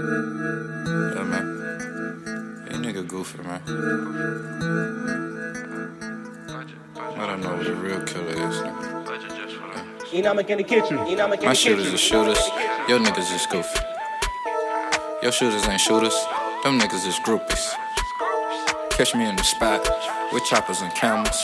Yeah, man. Hey, nigga goofy, man. I don't know what the real killer is, nigga. In the kitchen. My shooters are shooters, your niggas is goofy. Your shooters ain't shooters, them niggas is groupies. Catch me in the spot with choppers and camels.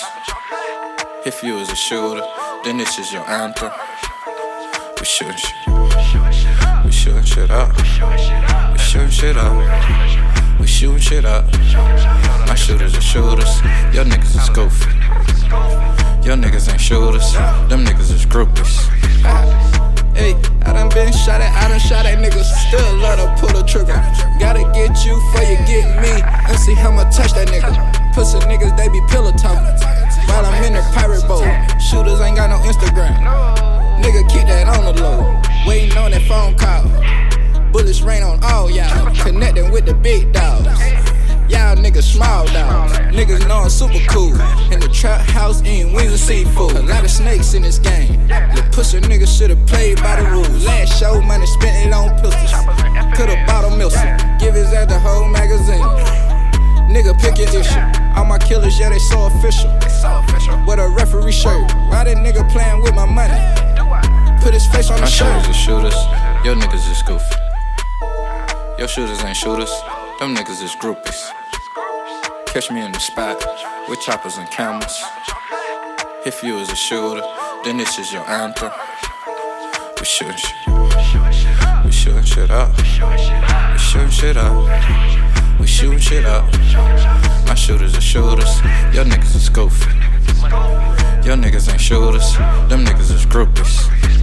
If you is a shooter, then this is your anthem. We shooting shit. We shooting shit up. We shooting shit up. We shooting shit up. My shooters are shooters, your niggas is goofy. Your niggas ain't shooters, them niggas is groupies. Hey, I done been shot at, I done shot at niggas. Still love to pull the trigger. Gotta get you before you get me. And see how much touch that nigga. Pussy niggas, they be pillow talking while I'm in the pirate boat. Shooters ain't got no Instagram. Nigga, keep that on the low. Waiting on that phone call. Bullets rain on all y'all. Connecting with the big dogs. Y'all niggas small dogs. Niggas know I'm super cool. In the trap house eating wings and seafood. A lot of snakes in this game. The pussy niggas should've played by the rules. Last show money spent it on pistols. Could've bought a Milson. Give his ass the whole magazine. Nigga pick your issue. All my killers, yeah, they so official. With a referee shirt. Why that nigga playing with my money? Put his face on the shirt. My shooters are shooters, your niggas is goofy. Your shooters ain't shooters, them niggas is groupies. Catch me in the spot with choppers and camels. If you is a shooter, then this is your anthem. We shooting shit. We shooting shit up. We shooting shit up. We shooting shit up. My shooters are shooters, your niggas is goofy. Your niggas ain't shooters, them niggas is groupies.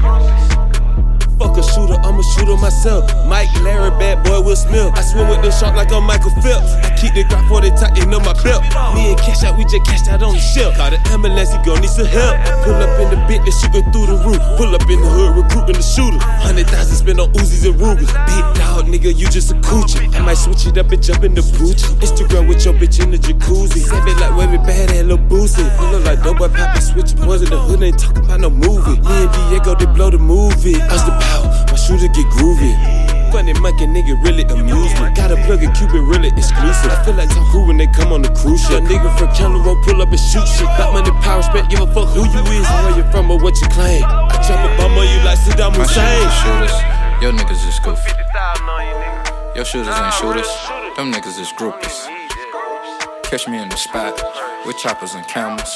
Fuck a shooter, I'm a shooter myself. Mike, Larry, bad boy, Will Smith. I swim with the shark like I'm Michael Phelps. I keep the Glock 40 tighten on my belt. Me and Cash Out, we just cashed out on the shelf. Call the ambulance, he gon' need some help. Pull up in the bit, that shit go through the roof. Pull up in the hood, recruiting the shooter. 100,000 spent on Uzis and Rugers. Big dog, nigga, you just a coochie. I might switch it up and jump in the Poochie. Instagram with your bitch in the jacuzzi. Save it like Wavy Bad and Lil Boosie. You look like dope boy, Papa switch boys in the hood, ain't talking about no movie. Me and Diego, they blow the movie. Us the power, my shooter get groovy. Funny monkey nigga really amuse me. Gotta plug a Cupid really exclusive. I feel like Tom Cruise when they come on the cruise ship. Your nigga from Keller Road pull up and shoot shit. Got money, power, respect, give a fuck who you is and where you from or what you claim. I drop a bomb on you like Saddam Hussein. My shooters, your niggas is goofy. Your shooters ain't shooters, them niggas is groupies. Catch me in the spot with choppers and camels.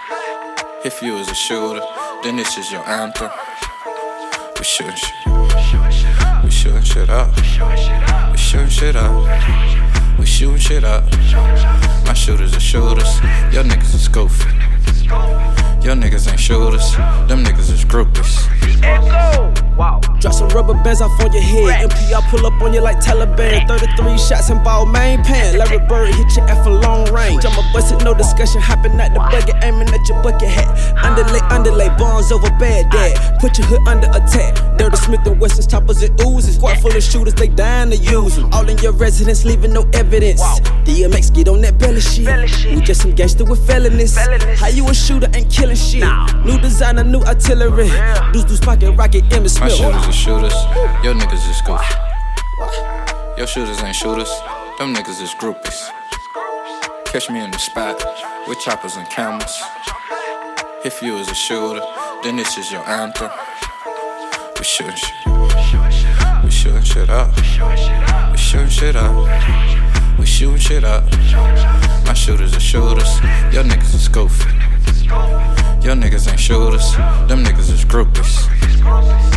If you is a shooter, then this is your anthem. We shooting shit. We shooting shit up. We shooting shit up. We shooting shit up. My shooters are shooters, your niggas is goofy. Your niggas ain't shooters, them niggas is groupies. Wow. Drop some rubber bands off on your head. MPR pull up on you like Taliban. 33 shots and ball main pan. Larry Bird hit your F for long range. I'm a busted, no discussion. Hopping out the bucket, aiming at your bucket hat. Underlay, bonds over bad dad. Put your hood under attack. Dirty Smith and Wesson's choppers and oozes. Squad full of shooters, they dying to use them. All in your residence, leaving no evidence. DMX get on that belly shit. We just some gangster with felonies. How you a shooter ain't killing shit? New designer, new artillery. Deuce pocket rocket, Emmitt Smith. My shooters are shooters, your niggas is goofy. Your shooters ain't shooters, them niggas is groupies. Catch me in the spot with choppers and camels. If you is a shooter, then this is your anthem. We shooting shit. We shooting shit up. We shooting shit up. We shooting shit up. My shooters are shooters, your niggas is goofy. Your niggas ain't shooters, them niggas is groupies.